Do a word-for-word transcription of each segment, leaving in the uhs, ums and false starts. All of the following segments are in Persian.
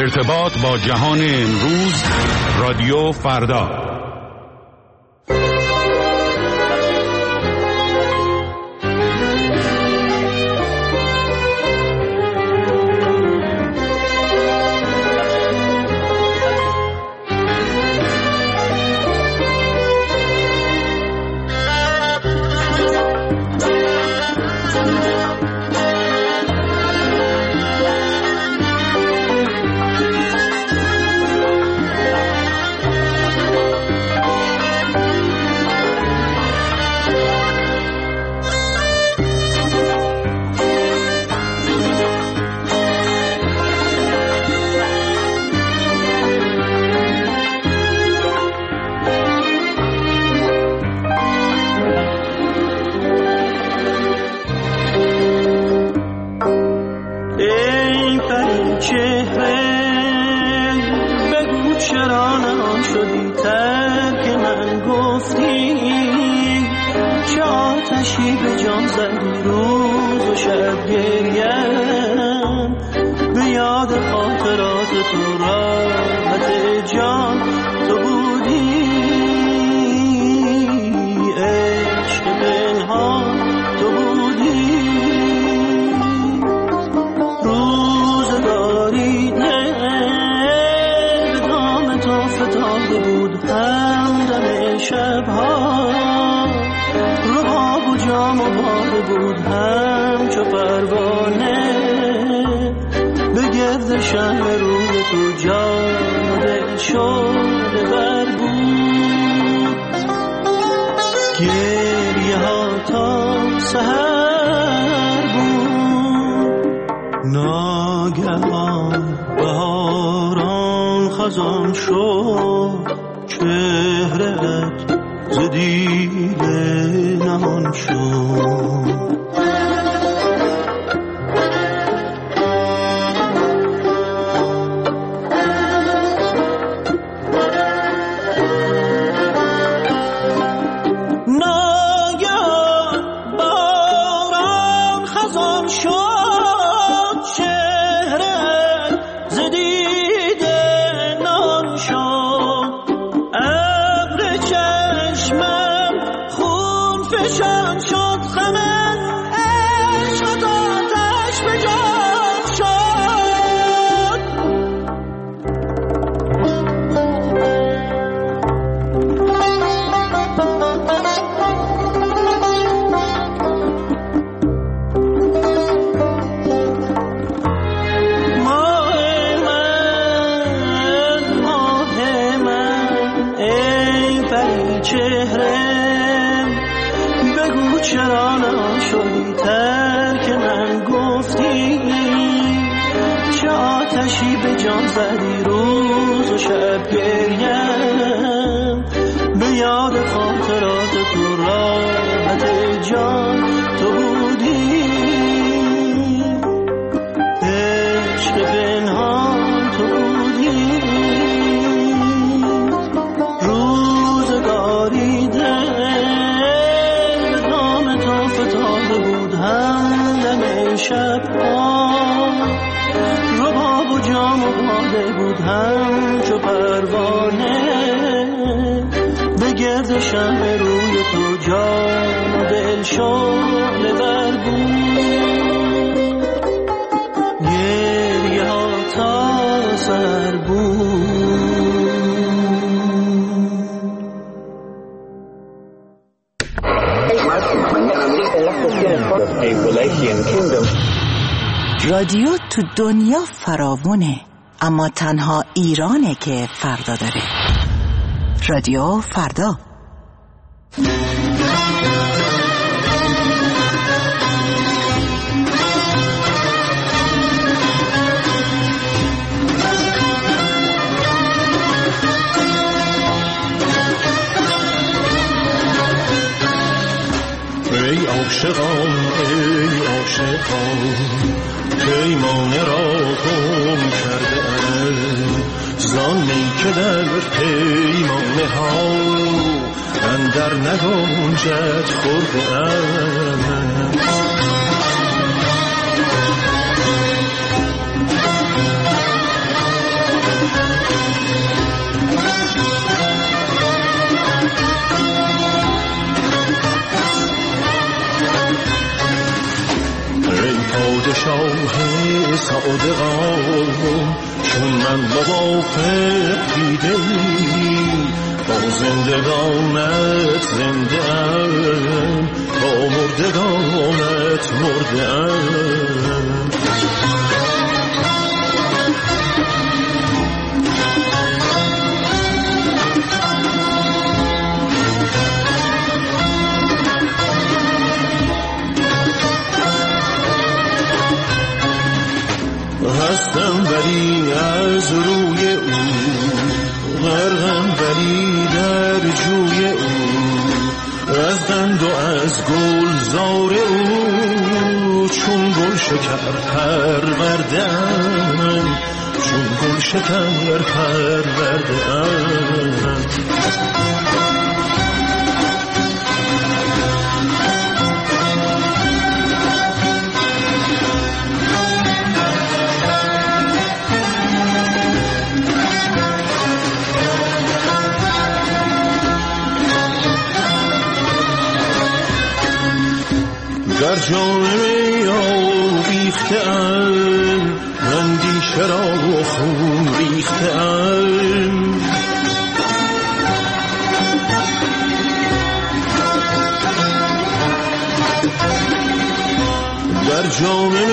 ارتباط با جهان امروز، رادیو فردا. رادیو تو دنیا فراوونه، اما تنها ایرانه که فردا داره. رادیو فردا. ای عاشقان ای عاشقان پیمانه را گم کرده ام، زانی که در پیمانه ها اندر نگنجد خورده ام. صادقان چون من موافق دیده‌ای با زندگانت زنده ام با مردگانت مرده ام هستم ولی از روی او غرقم ولی در جوی او از قند و از گلزار او چون گل شکر پرورده‌ام چون گل شکر پرورده‌ام در جانم آویخته‌ام اندیشه را خون ریخته‌ام در جانم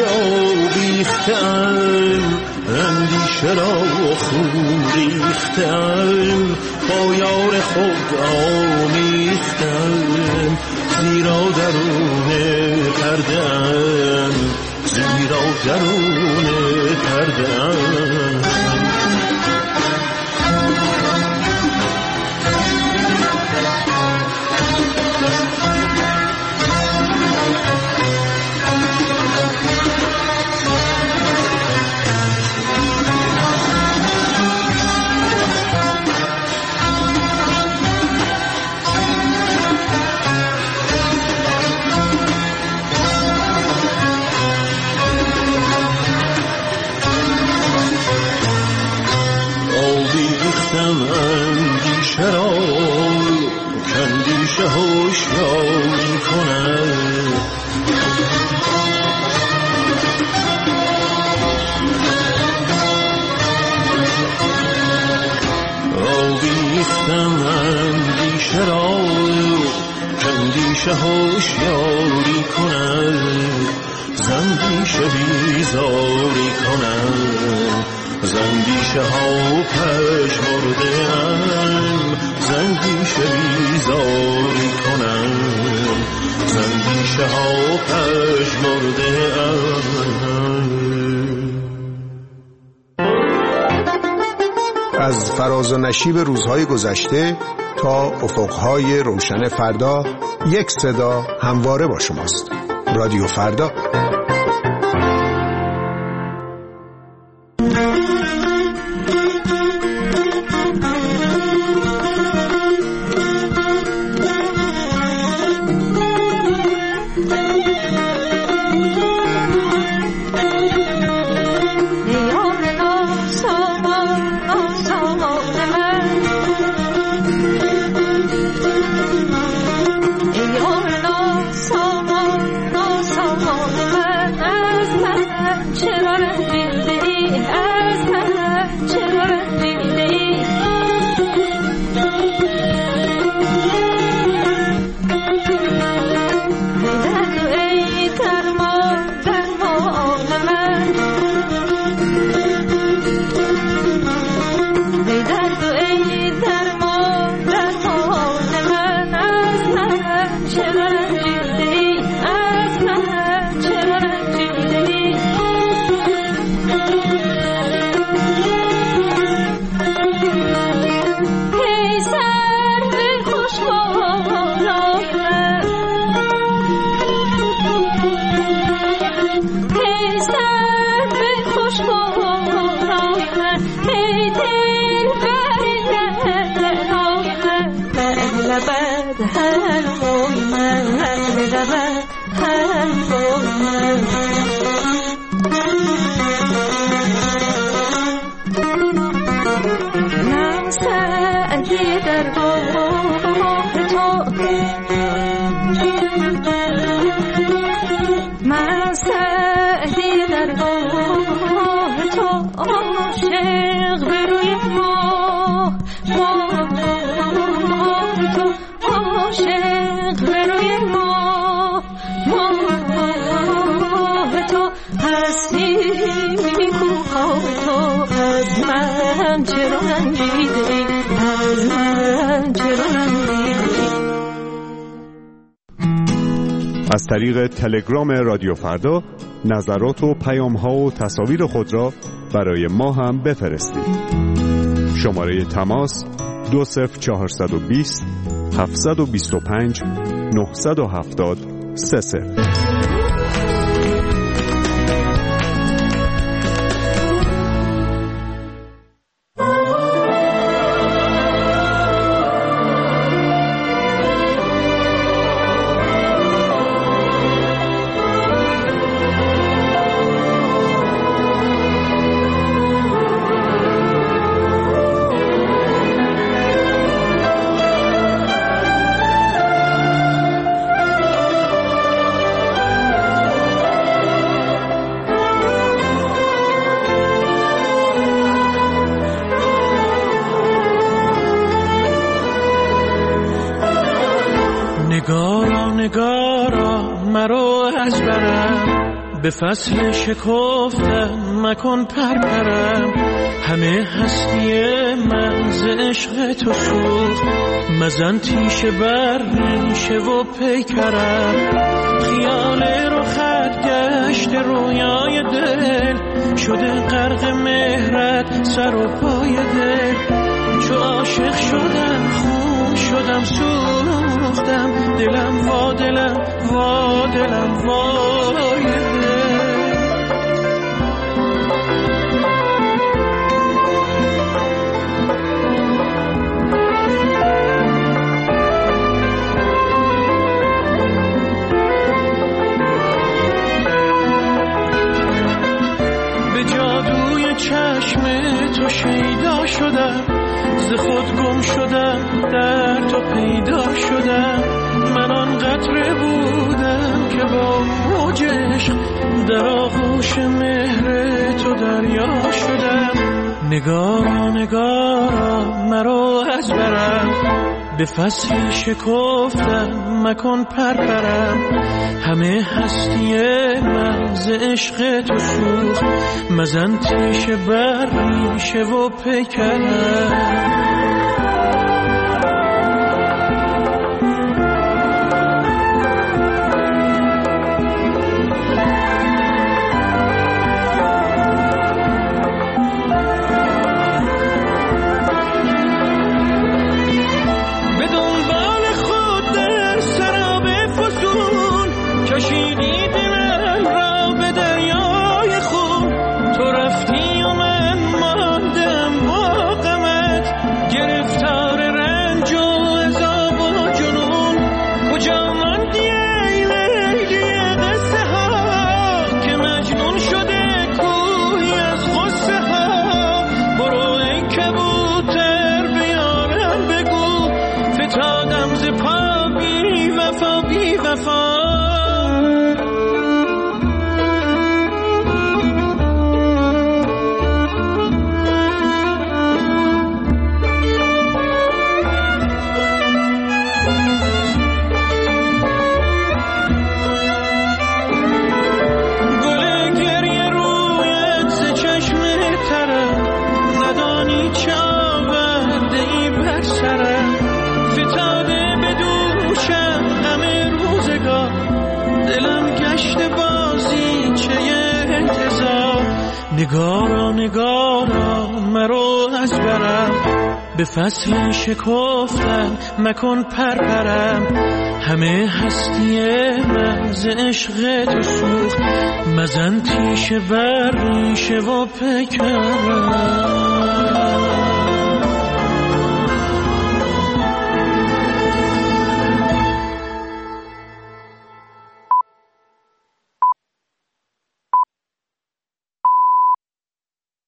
آویخته‌ام اندیشه را خون ریخته‌ام با یار خود آمیخته‌ام زیرا درون پرده‌ام زیرا درون پرده‌ام اندیشه را کاندیشه هوشیاری کند آویختم اندیشه را کاندیشه هوشیاری کند زندیشه بیزاری کند زندیشه ها پژمرده ام زندیشه بیزاری کنم زندیشه ها پژمرده ام. از فراز و نشیب روزهای گذشته تا افقهای روشن فردا یک صدا همواره با شماست. رادیو فردا. من سعی در نگاه تو از من چرا رنجیده، از من چرا رنجیده. از طریق تلگرام رادیو فردا نظرات و پیام‌ها و تصاویر خود را برای ما هم بفرستید. شماره تماس دو صفر چهارصد و بیست هفتصد و بیست و پنج نهصد و هفتاد سه صفر. نگارا نگارا مرو از برم، به فصل شکفتم مکن پرپرم. همه هستی من ز عشق تو سوخت، مزن تیشه بر ریشه و پیکرم. خیال رخت گشت رویای دل، شده غرق مهرت سر و پای دل. چو عاشق شدم خون شدم سوختم، دلم وا دلم وا دلم وای دل. به جادوی چشم تو شیدا شدم، ز خود گم شدم در تو پیدا شدم. من آن قطره بودم که با موج عشق در آغوش مهر تو دریا شدم. نگارا نگارا مرو از برم، به فصل شکفتم مکن پرپرم. همه هستی من ز عشق تو سوخت، مزن تیشه بر ریشه و پیکرم. کشیدی دلم را به دریای خون، تو رفتی و من ماندم با غمت. گرفتار رنج و عذاب و جنون، کجا ماندی ای لیلی قصه ها، که مجنون شده کوهی از غصه ها. برو ای کبوتر به یارم بگو، فتادم ز پا بی وفا بی وفا. نگارا نگارا مرو از برم، به فصل شکفتن مکن پرپرم. همه هستی من ز عشق تو سوخت، مزن تیشه بر ریشه و پیکرم.